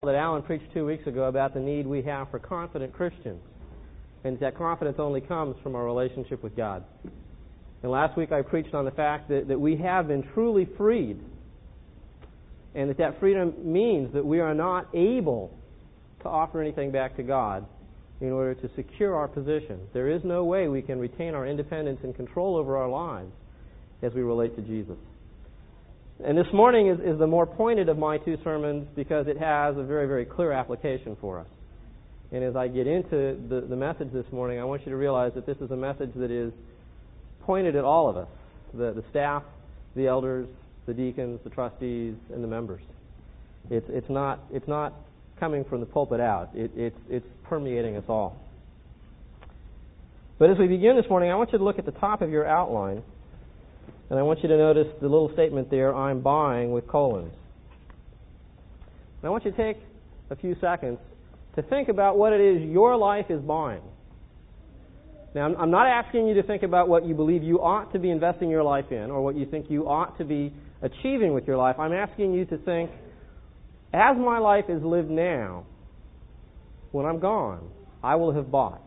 that Alan preached 2 weeks ago about the need we have for confident Christians, and that confidence only comes from our relationship with God. And last week I preached on the fact that we have been truly freed, and that freedom means that we are not able to offer anything back to God in order to secure our position. There is no way we can retain our independence and control over our lives as we relate to Jesus. And this morning is the more pointed of my two sermons because it has a very, very clear application for us. And as I get into the message this morning, I want you to realize that this is a message that is pointed at all of us, the staff, the elders, the deacons, the trustees, and the members. It's not coming from the pulpit out. It's permeating us all. But as we begin this morning, I want you to look at the top of your outline, and I want you to notice the little statement there, I'm buying, with colons. And I want you to take a few seconds to think about what it is your life is buying. Now, I'm not asking you to think about what you believe you ought to be investing your life in or what you think you ought to be achieving with your life. I'm asking you to think, as my life is lived now, when I'm gone, I will have bought.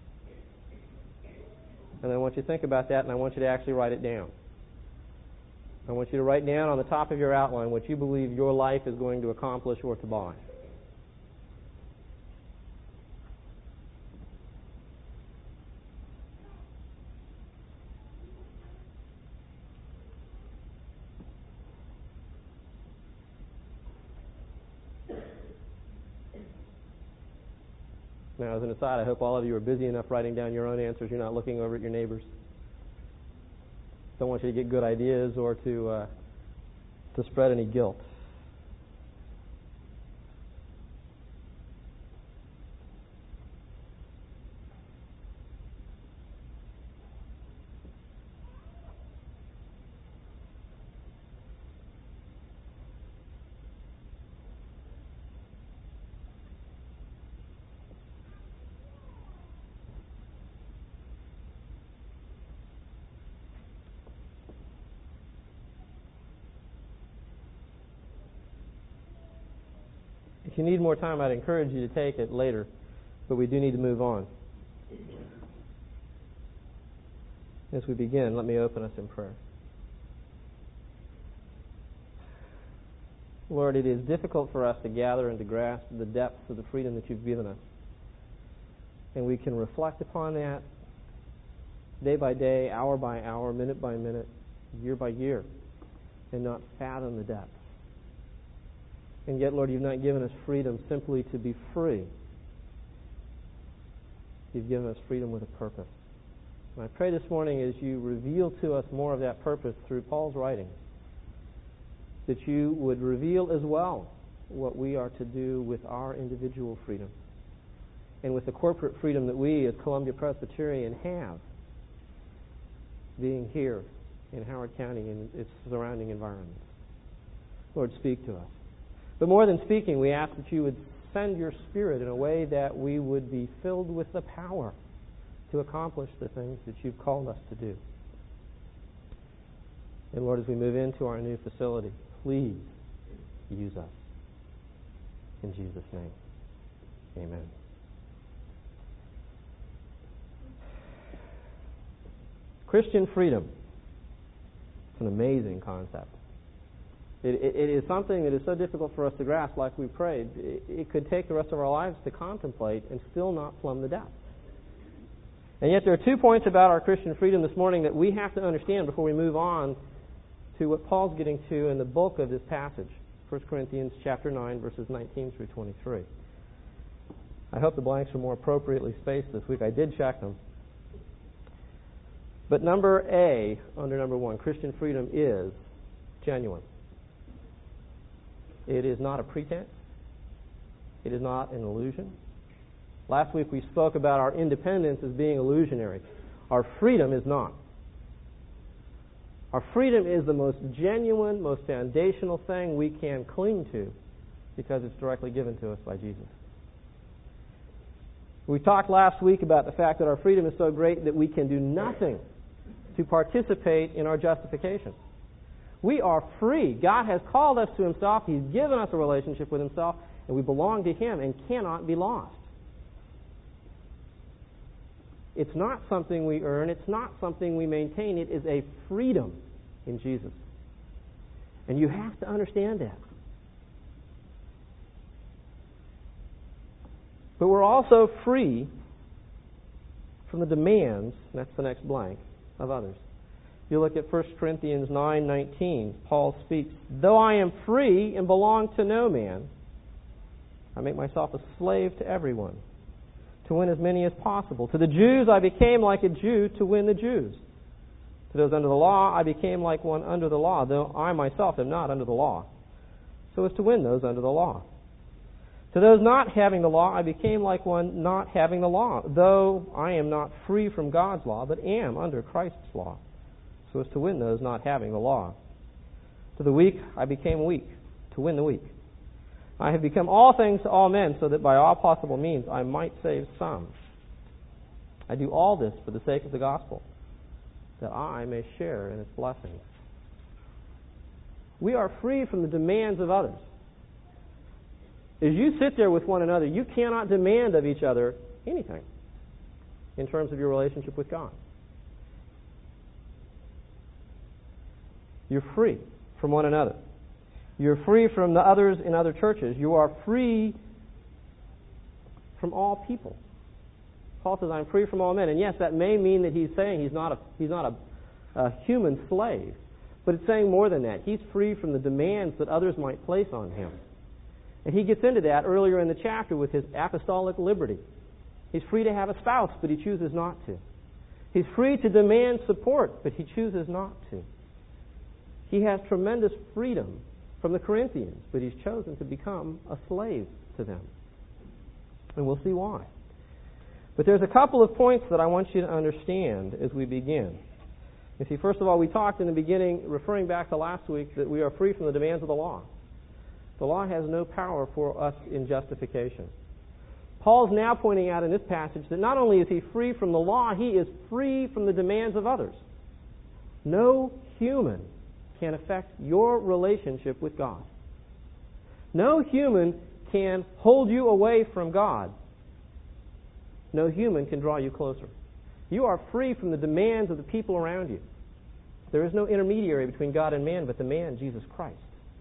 And I want you to think about that, and I want you to actually write it down. I want you to write down on the top of your outline what you believe your life is going to accomplish or to buy. Now, as an aside, I hope all of you are busy enough writing down your own answers. You're not looking over at your neighbors. Don't want you to get good ideas or to spread any guilt. If you need more time, I'd encourage you to take it later, but we do need to move on. As we begin, let me open us in prayer. Lord, it is difficult for us to gather and to grasp the depths of the freedom that you've given us. And we can reflect upon that day by day, hour by hour, minute by minute, year by year, and not fathom the depths. And yet, Lord, you've not given us freedom simply to be free. You've given us freedom with a purpose. And I pray this morning as you reveal to us more of that purpose through Paul's writings, that you would reveal as well what we are to do with our individual freedom and with the corporate freedom that we as Columbia Presbyterian have, being here in Howard County and its surrounding environments. Lord, speak to us. But more than speaking, we ask that you would send your Spirit in a way that we would be filled with the power to accomplish the things that you've called us to do. And Lord, as we move into our new facility, please use us. In Jesus' name, amen. Christian freedom. It's an amazing concept. It is something that is so difficult for us to grasp, like we prayed. It could take the rest of our lives to contemplate and still not plumb the depths. And yet there are 2 points about our Christian freedom this morning that we have to understand before we move on to what Paul's getting to in the bulk of this passage, 1 Corinthians chapter 9, verses 19 through 23. I hope the blanks are more appropriately spaced this week. I did check them. But number A, under number 1, Christian freedom is genuine. It is not a pretense. It is not an illusion. Last week we spoke about our independence as being illusionary. Our freedom is not. Our freedom is the most genuine, most foundational thing we can cling to because it's directly given to us by Jesus. We talked last week about the fact that our freedom is so great that we can do nothing to participate in our justification. We are free. God has called us to Himself. He's given us a relationship with Himself, And we belong to Him and cannot be lost. It's not something we earn. It's not something we maintain. It is a freedom in Jesus. And you have to understand that. But we're also free from the demands, and that's the next blank, of others. If you look at 1 Corinthians 9:19, Paul speaks, "Though I am free and belong to no man, I make myself a slave to everyone, to win as many as possible. To the Jews I became like a Jew to win the Jews. To those under the law I became like one under the law, though I myself am not under the law, so as to win those under the law. To those not having the law I became like one not having the law, though I am not free from God's law, but am under Christ's law, so as to win those not having the law. To the weak I became weak, to win the weak. I have become all things to all men, so that by all possible means I might save some. I do all this for the sake of the gospel, that I may share in its blessings." We are free from the demands of others. As you sit there with one another, you cannot demand of each other anything in terms of your relationship with God. You're free from one another. You're free from the others in other churches. You are free from all people. Paul says, "I'm free from all men." And yes, that may mean that he's saying he's not a human slave. But it's saying more than that. He's free from the demands that others might place on him. And he gets into that earlier in the chapter with his apostolic liberty. He's free to have a spouse, but he chooses not to. He's free to demand support, but he chooses not to. He has tremendous freedom from the Corinthians, but he's chosen to become a slave to them. And we'll see why. But there's a couple of points that I want you to understand as we begin. You see, first of all, we talked in the beginning, referring back to last week, that we are free from the demands of the law. The law has no power for us in justification. Paul's now pointing out in this passage that not only is he free from the law, he is free from the demands of others. No human can affect your relationship with God. No human can hold you away from God. No human can draw you closer. You are free from the demands of the people around you. There is no intermediary between God and man but the man, Jesus Christ.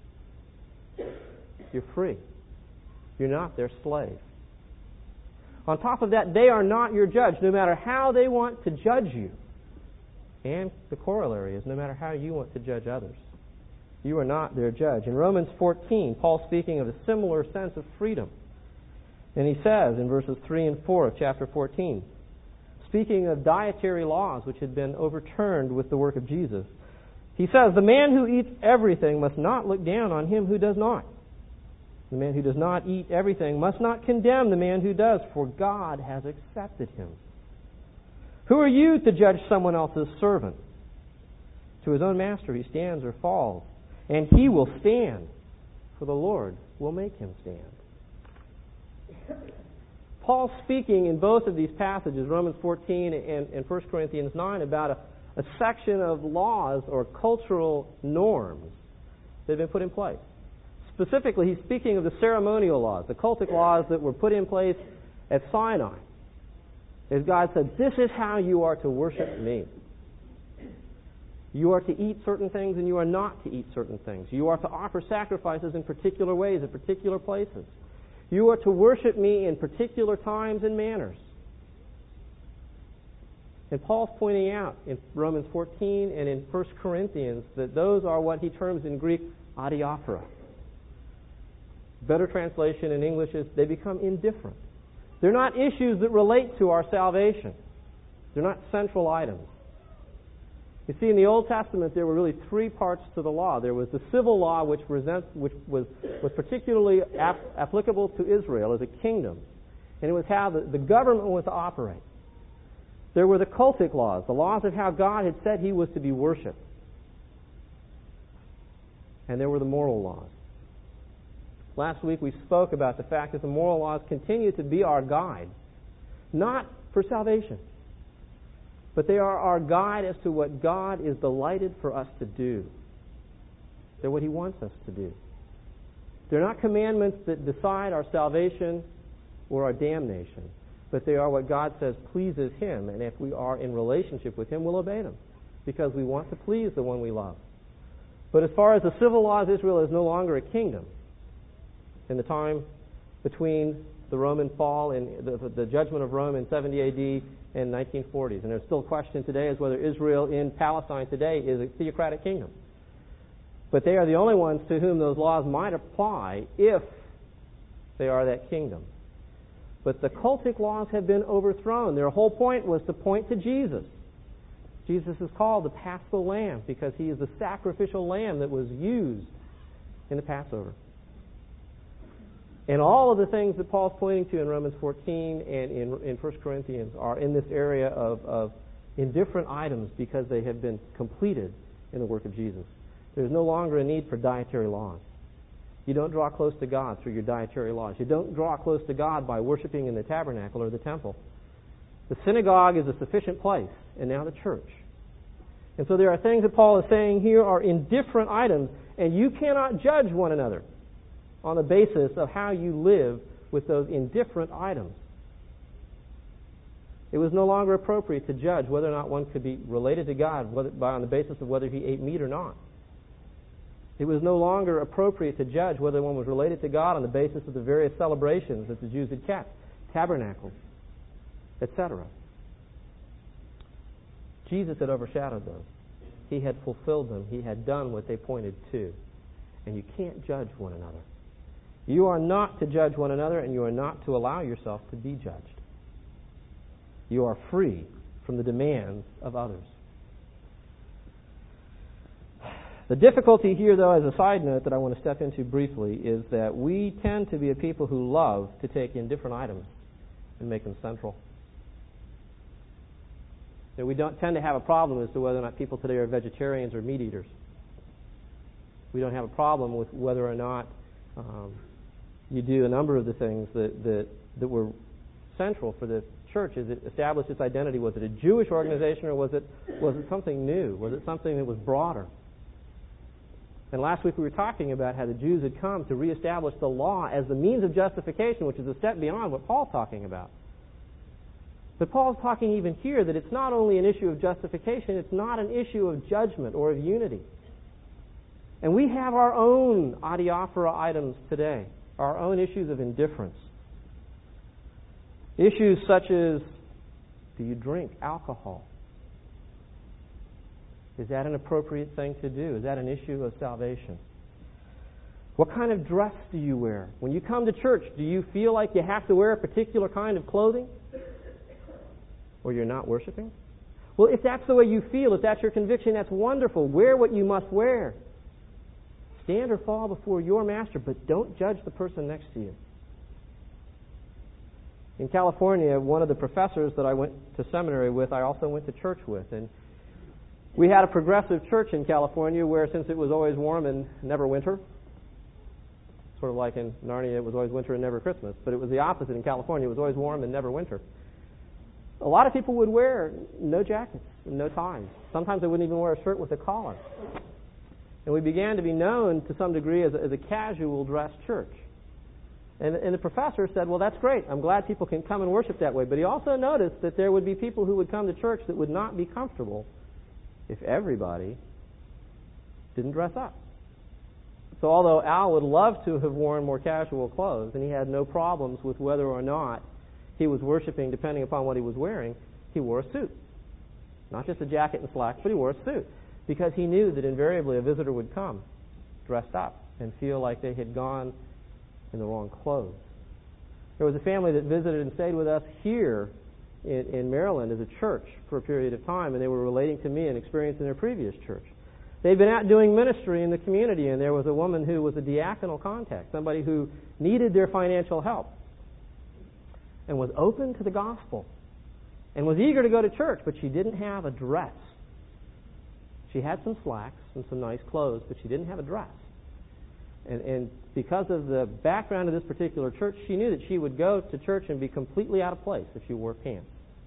You're free. You're not their slave. On top of that, they are not your judge, no matter how they want to judge you. And the corollary is no matter how you want to judge others. You are not their judge. In Romans 14, Paul's speaking of a similar sense of freedom. And he says in verses 3 and 4 of chapter 14, speaking of dietary laws which had been overturned with the work of Jesus, he says, "The man who eats everything must not look down on him who does not. The man who does not eat everything must not condemn the man who does, for God has accepted him. Who are you to judge someone else's servant? To his own master he stands or falls, and he will stand, for the Lord will make him stand." Paul's speaking in both of these passages, Romans 14 and 1 Corinthians 9, about a section of laws or cultural norms that have been put in place. Specifically, he's speaking of the ceremonial laws, the cultic laws that were put in place at Sinai. As God said, "This is how you are to worship me. You are to eat certain things and you are not to eat certain things. You are to offer sacrifices in particular ways at particular places. You are to worship me in particular times and manners." And Paul's pointing out in Romans 14 and in 1 Corinthians that those are what he terms in Greek adiaphora. Better translation in English is they become indifferent. They're not issues that relate to our salvation. They're not central items. You see, in the Old Testament, there were really three parts to the law. There was the civil law, which was particularly applicable to Israel as a kingdom. And it was how the government was to operate. There were the cultic laws, the laws of how God had said he was to be worshipped. And there were the moral laws. Last week we spoke about the fact that the moral laws continue to be our guide, not for salvation, but they are our guide as to what God is delighted for us to do. They're what he wants us to do. They're not commandments that decide our salvation or our damnation, but they are what God says pleases Him, and if we are in relationship with Him, we'll obey them because we want to please the one we love. But as far as the civil laws, Israel is no longer a kingdom. In the time between the Roman fall and the judgment of Rome in 70 A.D. and 1940s, and there's still a question today as whether Israel in Palestine today is a theocratic kingdom. But they are the only ones to whom those laws might apply if they are that kingdom. But the cultic laws have been overthrown. Their whole point was to point to Jesus. Jesus is called the Paschal Lamb because He is the sacrificial lamb that was used in the Passover. And all of the things that Paul's pointing to in Romans 14 and in 1 Corinthians are in this area of indifferent items because they have been completed in the work of Jesus. There's no longer a need for dietary laws. You don't draw close to God through your dietary laws. You don't draw close to God by worshiping in the tabernacle or the temple. The synagogue is a sufficient place, and now the church. And so there are things that Paul is saying here are indifferent items, and you cannot judge one another on the basis of how you live with those indifferent items. It was no longer appropriate to judge whether or not one could be related to God on the basis of whether he ate meat or not. It was no longer appropriate to judge whether one was related to God on the basis of the various celebrations that the Jews had kept, tabernacles, etc. Jesus had overshadowed those. He had fulfilled them. He had done what they pointed to. And you can't judge one another. You are not to judge one another, and you are not to allow yourself to be judged. You are free from the demands of others. The difficulty here, though, as a side note that I want to step into briefly, is that we tend to be a people who love to take indifferent items and make them central. You know, we don't tend to have a problem as to whether or not people today are vegetarians or meat eaters. We don't have a problem with whether or not you do a number of the things that were central for the church as it established its identity. Was it a Jewish organization, or was it something new? Was it something that was broader? And last week we were talking about how the Jews had come to reestablish the law as the means of justification, which is a step beyond what Paul's talking about. But Paul's talking even here that it's not only an issue of justification, it's not an issue of judgment or of unity. And we have our own adiaphora items today, our own issues of indifference. Issues such as, do you drink alcohol? Is that an appropriate thing to do? Is that an issue of salvation? What kind of dress do you wear? When you come to church, do you feel like you have to wear a particular kind of clothing? Or you're not worshiping? Well, if that's the way you feel, if that's your conviction, that's wonderful. Wear what you must wear. Stand or fall before your master, but don't judge the person next to you. In California, one of the professors that I went to seminary with, I also went to church with. And we had a progressive church in California where, since it was always warm and never winter, sort of like in Narnia, it was always winter and never Christmas, but it was the opposite in California. It was always warm and never winter. A lot of people would wear no jackets and no ties. Sometimes they wouldn't even wear a shirt with a collar. And we began to be known to some degree as a casual dress church. And the professor said, well, that's great. I'm glad people can come and worship that way. But he also noticed that there would be people who would come to church that would not be comfortable if everybody didn't dress up. So although Al would love to have worn more casual clothes, and he had no problems with whether or not he was worshiping depending upon what he was wearing, he wore a suit. Not just a jacket and slacks, but he wore a suit. Because he knew that invariably a visitor would come dressed up and feel like they had gone in the wrong clothes. There was a family that visited and stayed with us here in Maryland as a church for a period of time, and they were relating to me an experience in their previous church. They'd been out doing ministry in the community, and there was a woman who was a diaconal contact, somebody who needed their financial help and was open to the gospel and was eager to go to church, but she didn't have a dress. She had some slacks and some nice clothes, but she didn't have a dress. And because of the background of this particular church, she knew that she would go to church and be completely out of place if she wore pants.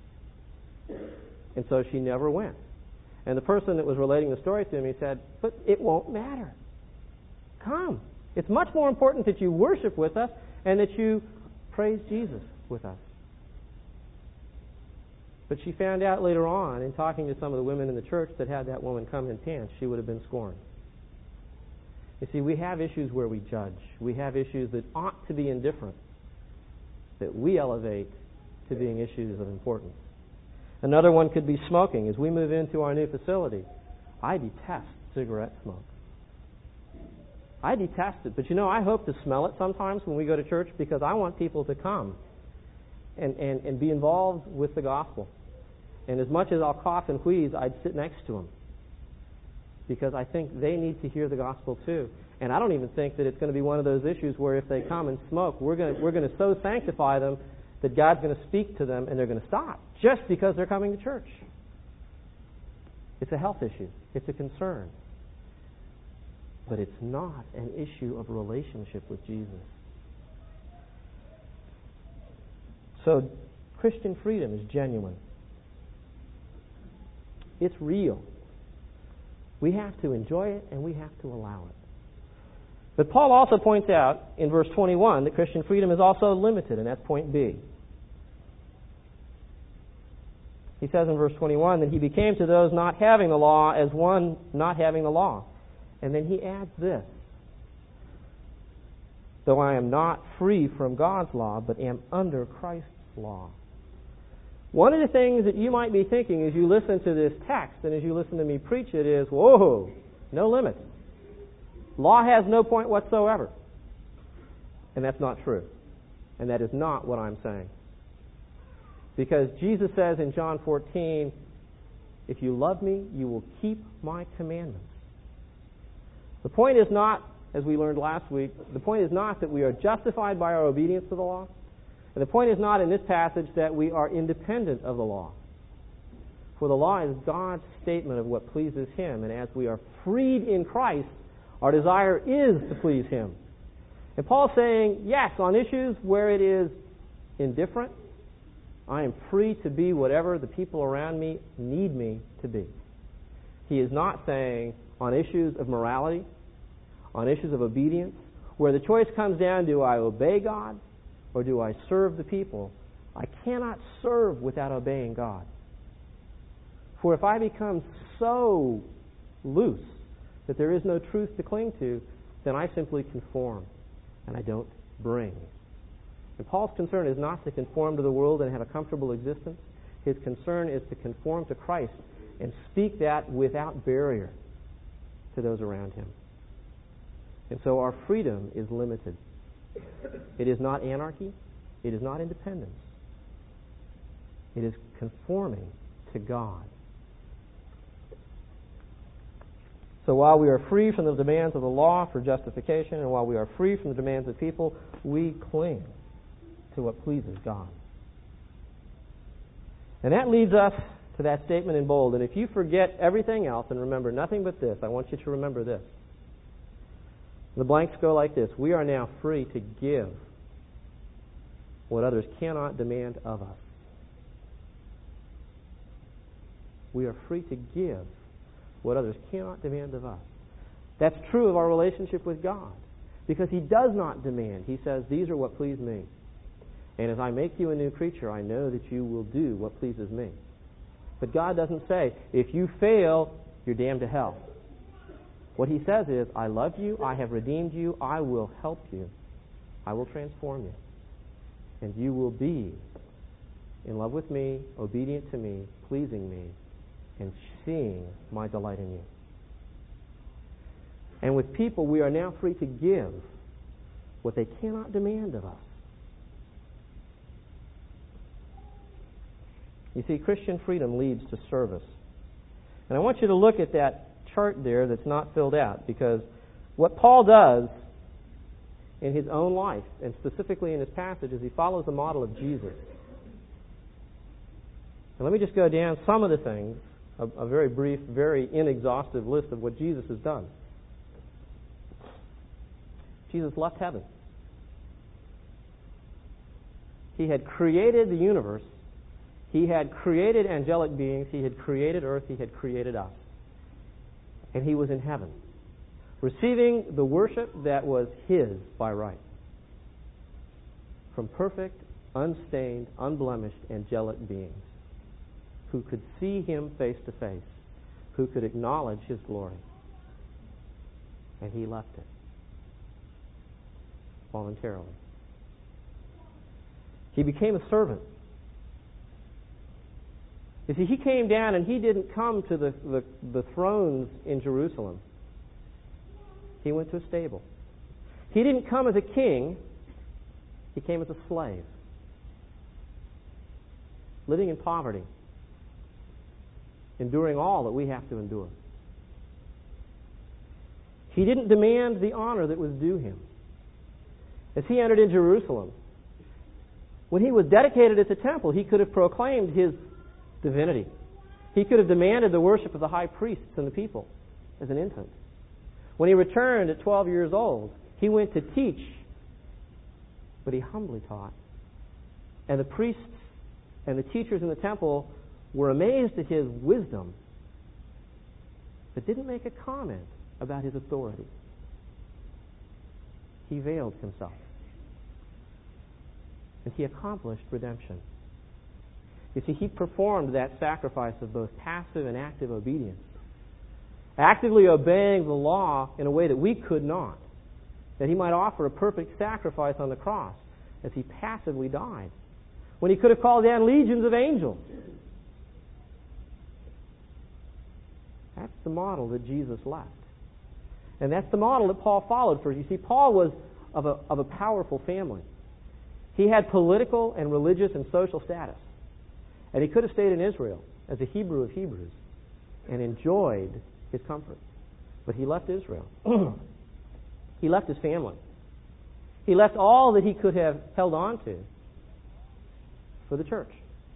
And so she never went. And the person that was relating the story to me said, but it won't matter. Come. It's much more important that you worship with us and that you praise Jesus with us. But she found out later on, in talking to some of the women in the church, that had that woman come in pants, she would have been scorned. You see, we have issues where we judge. We have issues that ought to be indifferent, that we elevate to being issues of importance. Another one could be smoking. As we move into our new facility, I detest cigarette smoke. I detest it. But I hope to smell it sometimes when we go to church, because I want people to come and be involved with the gospel. And as much as I'll cough and wheeze, I'd sit next to them, because I think they need to hear the gospel too. And I don't even think that it's going to be one of those issues where if they come and smoke, we're going to so sanctify them that God's going to speak to them and they're going to stop just because they're coming to church. It's a health issue. It's a concern. But it's not an issue of relationship with Jesus. So Christian freedom is genuine. It's real. We have to enjoy it and we have to allow it. But Paul also points out in verse 21 that Christian freedom is also limited, and that's point B. He says in verse 21 that he became to those not having the law as one not having the law. And then he adds this: though I am not free from God's law, but am under Christ's law. One of the things that you might be thinking as you listen to this text and as you listen to me preach it is, whoa, no limits. Law has no point whatsoever. And that's not true. And that is not what I'm saying. Because Jesus says in John 14, if you love me, you will keep my commandments. The point is not, as we learned last week, the point is not that we are justified by our obedience to the law. And the point is not in this passage that we are independent of the law. For the law is God's statement of what pleases Him. And as we are freed in Christ, our desire is to please Him. And Paul's saying, yes, on issues where it is indifferent, I am free to be whatever the people around me need me to be. He is not saying on issues of morality, on issues of obedience, where the choice comes down, do I obey God or do I serve the people? I cannot serve without obeying God. For if I become so loose that there is no truth to cling to, then I simply conform and I don't bring. And Paul's concern is not to conform to the world and have a comfortable existence. His concern is to conform to Christ and speak that without barrier to those around him. And so our freedom is limited. It is not anarchy. It is not independence. It is conforming to God. So while we are free from the demands of the law for justification, and while we are free from the demands of people, we cling to what pleases God. And that leads us to that statement in bold. And if you forget everything else and remember nothing but this, I want you to remember this. The blanks go like this: we are now free to give what others cannot demand of us. We are free to give what others cannot demand of us. That's true of our relationship with God, because He does not demand. He says, these are what please me. And as I make you a new creature, I know that you will do what pleases me. But God doesn't say, if you fail, you're damned to hell. What He says is, I love you, I have redeemed you, I will help you, I will transform you. And you will be in love with me, obedient to me, pleasing me, and seeing my delight in you. And with people, we are now free to give what they cannot demand of us. You see, Christian freedom leads to service. And I want you to look at that chart there that's not filled out, because what Paul does in his own life, and specifically in this passage, is he follows the model of Jesus. And let me just go down some of the things, a very brief, very inexhaustive list of what Jesus has done. Jesus left heaven. He had created the universe. He had created angelic beings. He had created earth. He had created us. And He was in heaven. receiving the worship that was his by right, from perfect, unstained, unblemished, angelic beings who could see him face to face, who could acknowledge his glory. And he left it voluntarily. He became a servant. You see, he came down and he didn't come to the thrones in Jerusalem. He went to a stable. He didn't come as a king. He came as a slave, living in poverty, enduring all that we have to endure. He didn't demand the honor that was due him. As he entered in Jerusalem, when he was dedicated at the temple, he could have proclaimed his divinity. He could have demanded the worship of the high priests and the people as an infant. When he returned at 12 years old, he went to teach, but he humbly taught. And the priests and the teachers in the temple were amazed at his wisdom, but didn't make a comment about his authority. He veiled himself. And he accomplished redemption. You see, he performed that sacrifice of both passive and active obedience, actively obeying the law in a way that we could not, that he might offer a perfect sacrifice on the cross as he passively died, when he could have called down legions of angels. That's the model that Jesus left. And that's the model that Paul followed for. You see, Paul was of a powerful family. He had political and religious and social status. And he could have stayed in Israel as a Hebrew of Hebrews and enjoyed his comfort. But he left Israel. He left his family. He left all that he could have held on to for the church.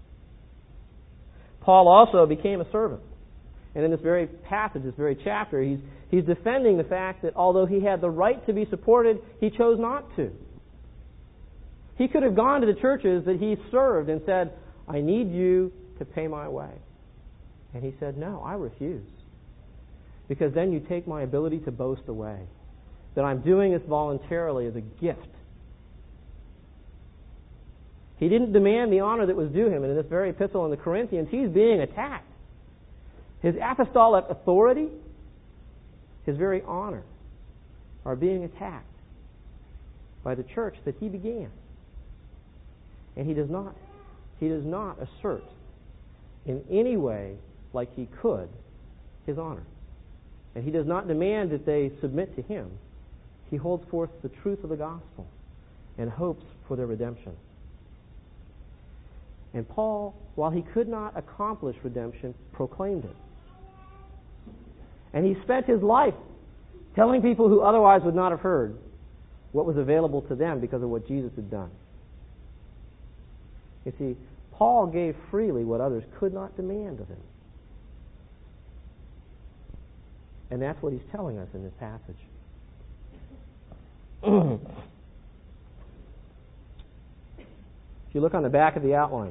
Paul also became a servant. And in this very passage, this very chapter, he's defending the fact that although he had the right to be supported, he chose not to. He could have gone to the churches that he served and said, I need you to pay my way. And he said, no, I refuse. Because then you take my ability to boast away. That I'm doing this voluntarily as a gift. He didn't demand the honor that was due him. And in this very epistle in the Corinthians, he's being attacked. His apostolic authority, his very honor, are being attacked by the church that he began. And he does not assert in any way, like he could, his honor. And he does not demand that they submit to him. He holds forth the truth of the gospel and hopes for their redemption. And Paul, while he could not accomplish redemption, proclaimed it. And he spent his life telling people who otherwise would not have heard what was available to them because of what Jesus had done. You see, Paul gave freely what others could not demand of him. And that's what he's telling us in this passage. If you look on the back of the outline,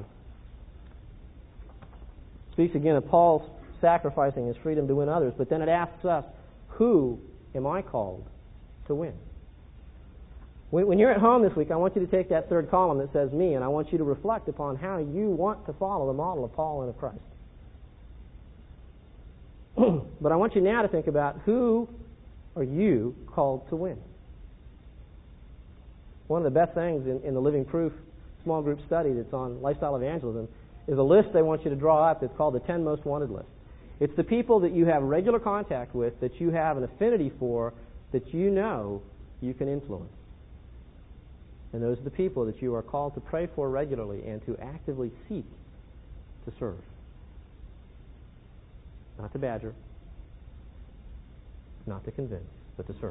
it speaks again of Paul's sacrificing his freedom to win others, but then it asks us, who am I called to win? When you're at home this week, I want you to take that third column that says me, and I want you to reflect upon how you want to follow the model of Paul and of Christ. But I want you now to think about, who are you called to win? One of the best things in the Living Proof small group study that's on lifestyle evangelism is a list they want you to draw up that's called the 10 Most Wanted list. It's the people that you have regular contact with, that you have an affinity for, that you know you can influence. And those are the people that you are called to pray for regularly and to actively seek to serve. Not to badger, not to convince, but to serve.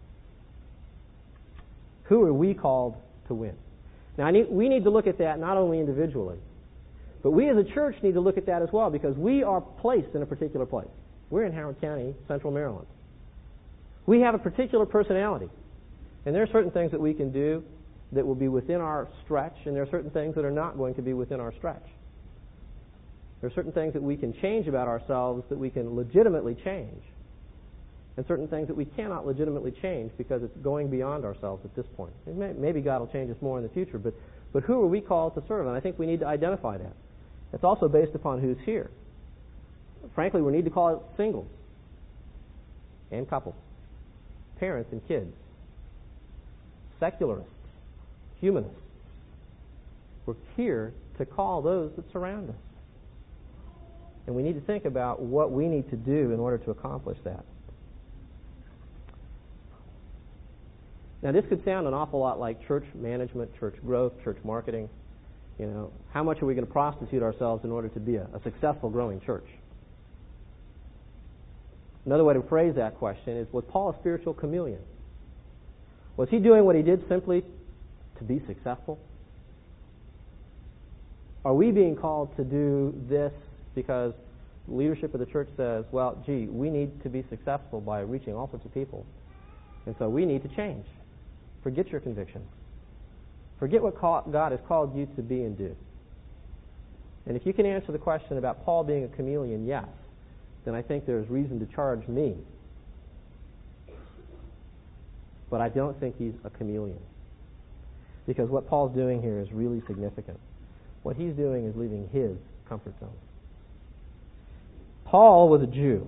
Who are we called to win? Now, we need to look at that not only individually, but we as a church need to look at that as well, because we are placed in a particular place. We're in Howard County, Central Maryland. We have a particular personality, and there are certain things that we can do that will be within our stretch, and there are certain things that are not going to be within our stretch. There are certain things that we can change about ourselves that we can legitimately change. and certain things that we cannot legitimately change because it's going beyond ourselves at this point. Maybe God will change us more in the future, but who are we called to serve? And I think we need to identify that. It's also based upon who's here. Frankly, we need to call it singles and couples, parents and kids, secularists, humanists. We're here to call those that surround us. And we need to think about what we need to do in order to accomplish that. Now, this could sound an awful lot like church management, church growth, church marketing. You know, how much are we going to prostitute ourselves in order to be a successful, growing church? Another way to phrase that question is, was Paul a spiritual chameleon? Was he doing what he did simply to be successful? Are we being called to do this because the leadership of the church says, well, gee, we need to be successful by reaching all sorts of people, and so we need to change. Forget your convictions. Forget what God has called you to be and do. And if you can answer the question about Paul being a chameleon, yes, then I think there's reason to charge me. But I don't think he's a chameleon. Because what Paul's doing here is really significant. What he's doing is leaving his comfort zone. Paul was a Jew.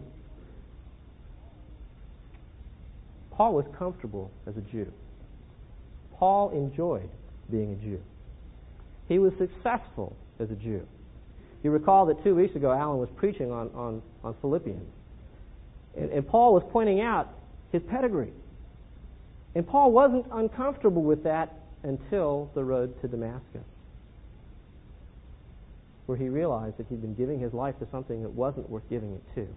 Paul was comfortable as a Jew. Paul enjoyed being a Jew. He was successful as a Jew. You recall that 2 weeks ago Alan was preaching on Philippians. And Paul was pointing out his pedigree. And Paul wasn't uncomfortable with that until the road to Damascus, where he realized that he'd been giving his life to something that wasn't worth giving it to.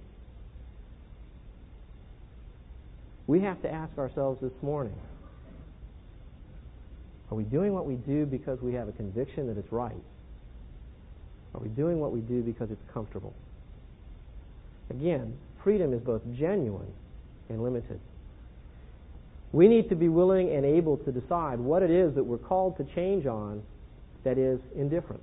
We have to ask ourselves this morning, are we doing what we do because we have a conviction that it's right? Are we doing what we do because it's comfortable? Again, freedom is both genuine and limited. We need to be willing and able to decide what it is that we're called to change on that is indifferent.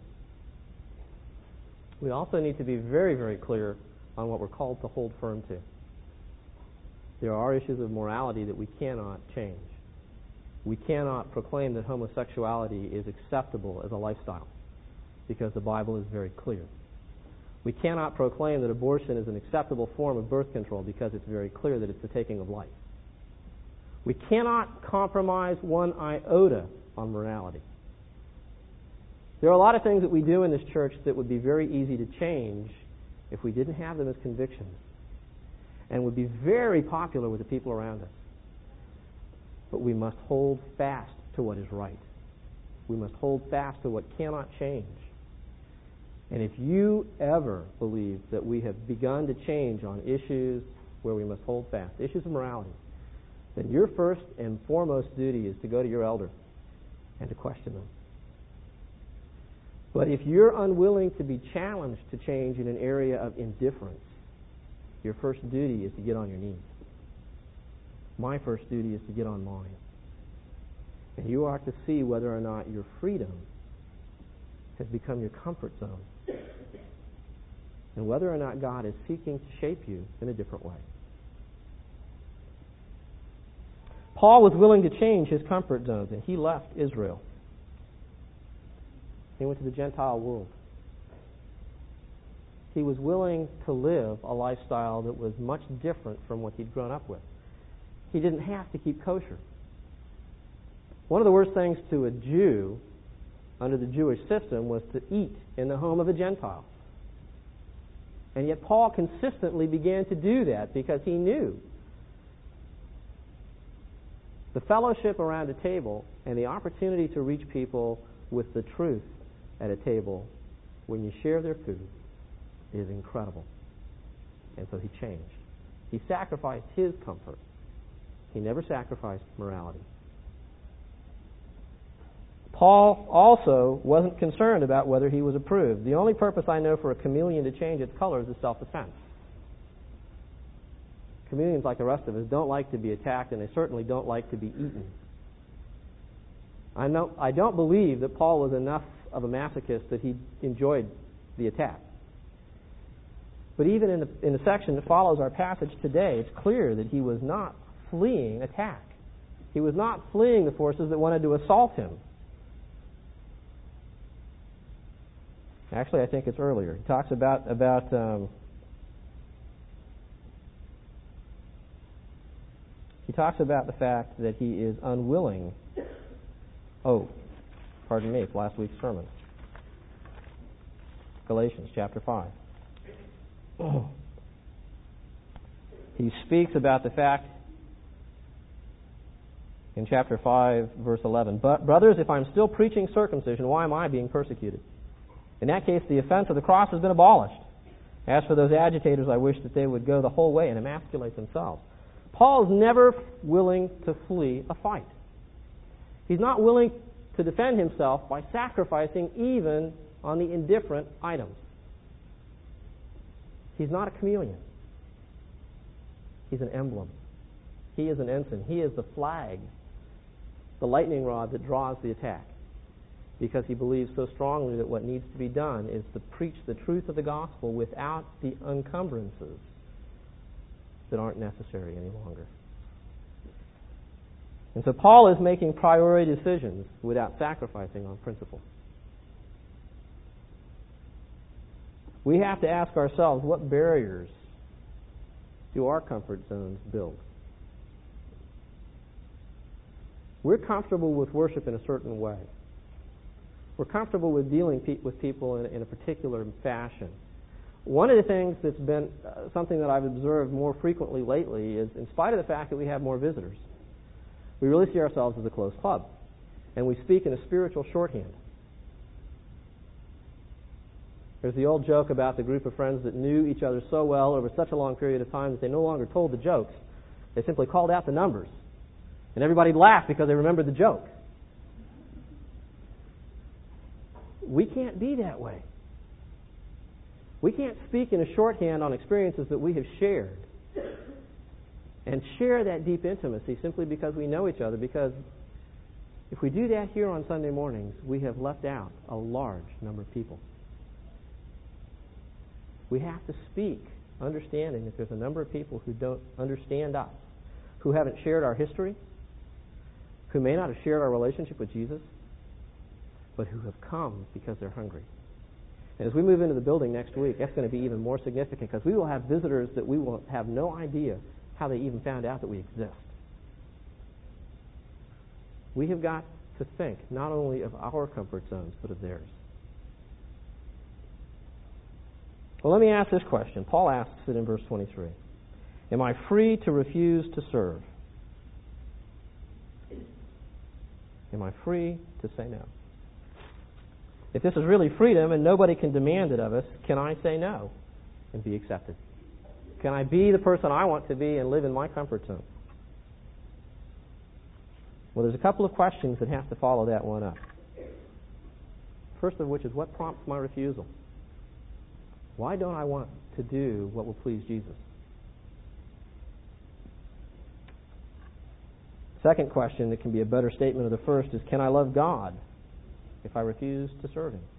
We also need to be very, very clear on what we're called to hold firm to. There are issues of morality that we cannot change. We cannot proclaim that homosexuality is acceptable as a lifestyle because the Bible is very clear. We cannot proclaim that abortion is an acceptable form of birth control because it's very clear that it's the taking of life. We cannot compromise one iota on morality. There are a lot of things that we do in this church that would be very easy to change if we didn't have them as convictions, and would be very popular with the people around us. But we must hold fast to what is right. We must hold fast to what cannot change. And if you ever believe that we have begun to change on issues where we must hold fast, issues of morality, then your first and foremost duty is to go to your elder and to question them. But if you're unwilling to be challenged to change in an area of indifference, your first duty is to get on your knees. My first duty is to get on mine. And you are to see whether or not your freedom has become your comfort zone, and whether or not God is seeking to shape you in a different way. Paul was willing to change his comfort zones, and he left Israel. He went to the Gentile world. He was willing to live a lifestyle that was much different from what he'd grown up with. He didn't have to keep kosher. One of the worst things to a Jew under the Jewish system was to eat in the home of a Gentile. And yet Paul consistently began to do that because he knew the fellowship around a table and the opportunity to reach people with the truth at a table when you share their food is incredible. And so he changed. He sacrificed his comfort. He never sacrificed morality. Paul also wasn't concerned about whether he was approved. The only purpose I know for a chameleon to change its colors is self-defense. Chameleons, like the rest of us, don't like to be attacked, and they certainly don't like to be eaten. I don't believe that Paul was enough of a masochist that he enjoyed the attack. But even in the section that follows our passage today, it's clear that he was not fleeing attack. He was not fleeing the forces that wanted to assault him. Actually, I think it's earlier. He talks about the fact that he is unwilling. Oh, pardon me, it's last week's sermon. Galatians chapter 5. He speaks about the fact in chapter 5, verse 11. But, brothers, if I'm still preaching circumcision, why am I being persecuted? In that case, the offense of the cross has been abolished. As for those agitators, I wish that they would go the whole way and emasculate themselves. Paul is never willing to flee a fight. He's not willing to defend himself by sacrificing even on the indifferent items. He's not a chameleon. He's an emblem. He is an ensign. He is the flag, the lightning rod that draws the attack, because he believes so strongly that what needs to be done is to preach the truth of the gospel without the encumbrances that aren't necessary any longer. And so Paul is making priority decisions without sacrificing on principle. We have to ask ourselves, what barriers do our comfort zones build? We're comfortable with worship in a certain way. We're comfortable with dealing with people in a particular fashion. One of the things that's been something that I've observed more frequently lately is, in spite of the fact that we have more visitors, we really see ourselves as a closed club, and we speak in a spiritual shorthand. There's the old joke about the group of friends that knew each other so well over such a long period of time that they no longer told the jokes. They simply called out the numbers, and everybody laughed because they remembered the joke. We can't be that way. We can't speak in a shorthand on experiences that we have shared and share that deep intimacy simply because we know each other, because if we do that here on Sunday mornings, we have left out a large number of people. We have to speak understanding that there's a number of people who don't understand us, who haven't shared our history, who may not have shared our relationship with Jesus, but who have come because they're hungry. And as we move into the building next week, that's going to be even more significant, because we will have visitors that we will have no idea how they even found out that we exist. We have got to think not only of our comfort zones, but of theirs. Well, let me ask this question. Paul asks it in verse 23. Am I free to refuse to serve? Am I free to say no? If this is really freedom and nobody can demand it of us, can I say no and be accepted? Can I be the person I want to be and live in my comfort zone? Well, there's a couple of questions that have to follow that one up. First of which is, what prompts my refusal? Why don't I want to do what will please Jesus? Second question that can be a better statement of the first is, can I love God if I refuse to serve Him?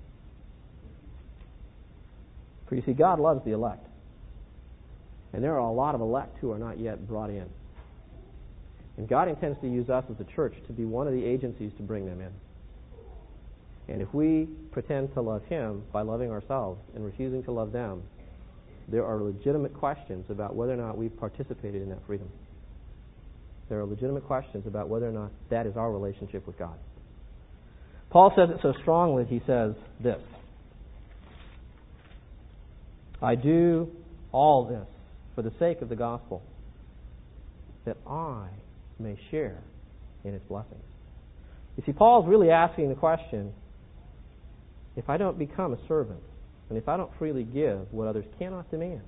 For you see, God loves the elect. And there are a lot of elect who are not yet brought in. And God intends to use us as a church to be one of the agencies to bring them in. And if we pretend to love Him by loving ourselves and refusing to love them, there are legitimate questions about whether or not we've participated in that freedom. There are legitimate questions about whether or not that is our relationship with God. Paul says it so strongly, he says this: I do all this for the sake of the gospel, that I may share in its blessings. You see, Paul's really asking the question, if I don't become a servant, and if I don't freely give what others cannot demand,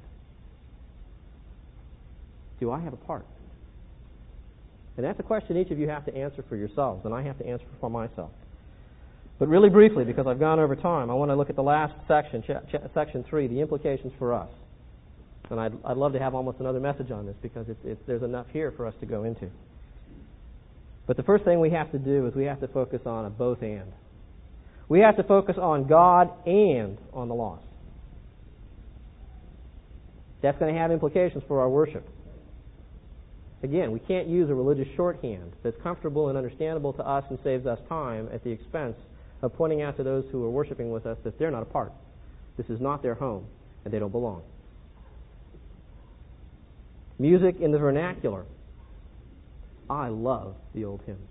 do I have a part? And that's a question each of you have to answer for yourselves, and I have to answer for myself. But really briefly, because I've gone over time, I want to look at the last section, section 3, the implications for us. And I'd love to have almost another message on this, because there's enough here for us to go into. But the first thing we have to do is we have to focus on a both and. We have to focus on God and on the lost. That's going to have implications for our worship. Again, we can't use a religious shorthand that's comfortable and understandable to us and saves us time at the expense of pointing out to those who are worshiping with us that they're not a part. This is not their home, and they don't belong. Music in the vernacular. I love the old hymns.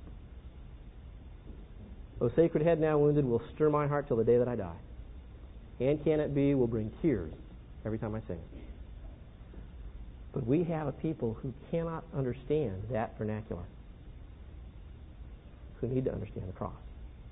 O sacred head now wounded will stir my heart till the day that I die. And can it be will bring tears every time I sing it. But we have a people who cannot understand that vernacular, who need to understand the cross.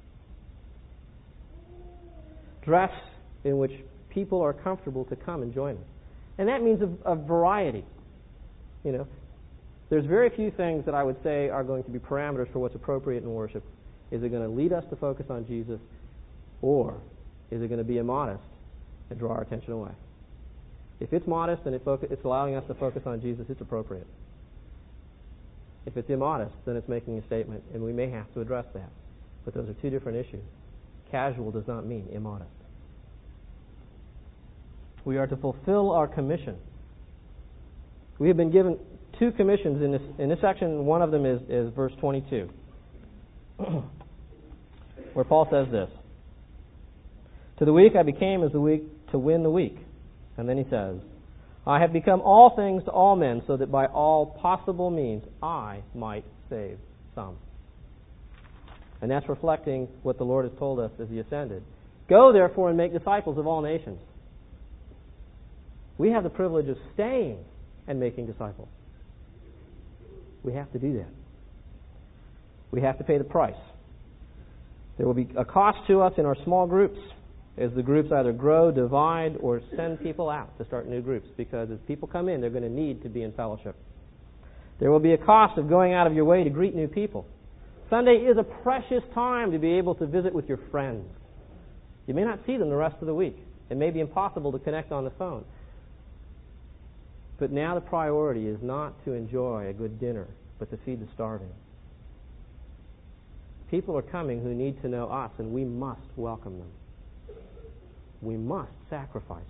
Dress in which people are comfortable to come and join us. And that means a variety. You know, there's very few things that I would say are going to be parameters for what's appropriate in worship. Is it going to lead us to focus on Jesus, or is it going to be immodest and draw our attention away? If it's modest and it's allowing us to focus on Jesus, it's appropriate. If it's immodest, then it's making a statement, and we may have to address that. But those are two different issues. Casual does not mean immodest. We are to fulfill our commission. We have been given two commissions in this section. One of them is verse 22, where Paul says this: "To the weak I became as the weak to win the weak." And then he says, "I have become all things to all men, so that by all possible means I might save some." And that's reflecting what the Lord has told us as He ascended. "Go, therefore, and make disciples of all nations." We have the privilege of staying and making disciples. We have to do that. We have to pay the price. There will be a cost to us in our small groups, as the groups either grow, divide, or send people out to start new groups, because as people come in, they're going to need to be in fellowship. There will be a cost of going out of your way to greet new people. Sunday is a precious time to be able to visit with your friends. You may not see them the rest of the week. It may be impossible to connect on the phone. But now the priority is not to enjoy a good dinner, but to feed the starving. People are coming who need to know us, and we must welcome them. We must sacrifice.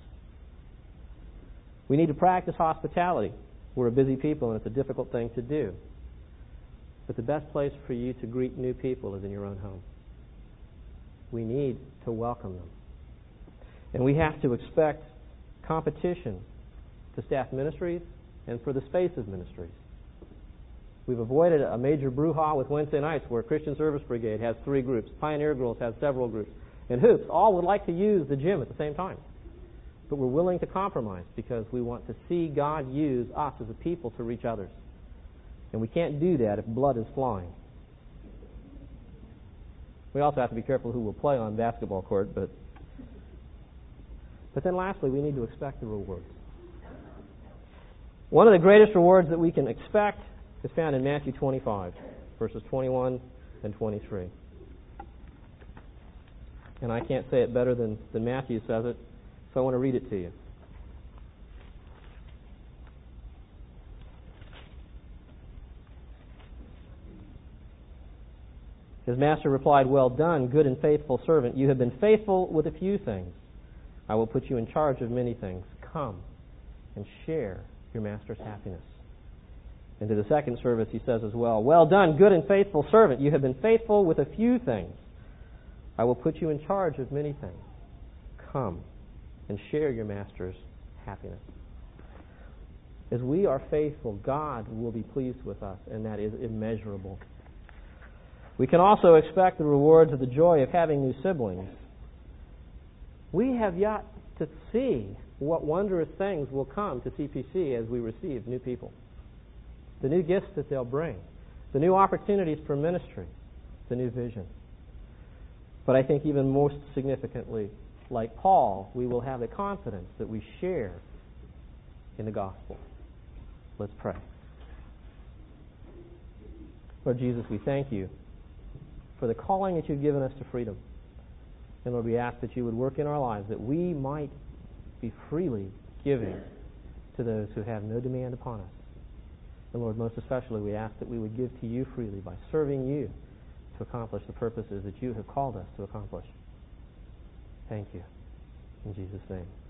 We need to practice hospitality. We're a busy people, and it's a difficult thing to do. But the best place for you to greet new people is in your own home. We need to welcome them. And we have to expect competition to staff ministries and for the space of ministries. We've avoided a major brouhaha with Wednesday nights, where Christian Service Brigade has 3 groups, Pioneer Girls has several groups, and Hoops all would like to use the gym at the same time. But we're willing to compromise because we want to see God use us as a people to reach others. And we can't do that if blood is flying. We also have to be careful who will play on basketball court, but then lastly, we need to expect the rewards. One of the greatest rewards that we can expect is found in Matthew 25, verses 21 and 23. And I can't say it better than Matthew says it, so I want to read it to you. His master replied, "Well done, good and faithful servant. You have been faithful with a few things. I will put you in charge of many things. Come and share your master's happiness." And to the second service he says as well, "Well done, good and faithful servant. You have been faithful with a few things. I will put you in charge of many things. Come and share your master's happiness." As we are faithful, God will be pleased with us, and that is immeasurable. We can also expect the rewards of the joy of having new siblings. We have yet to see what wondrous things will come to CPC as we receive new people. The new gifts that they'll bring, the new opportunities for ministry, the new vision. But I think even most significantly, like Paul, we will have a confidence that we share in the gospel. Let's pray. Lord Jesus, we thank you for the calling that you've given us to freedom. And Lord, we ask that you would work in our lives, that we might be freely giving to those who have no demand upon us. And Lord, most especially, we ask that we would give to you freely by serving you to accomplish the purposes that you have called us to accomplish. Thank you. In Jesus' name.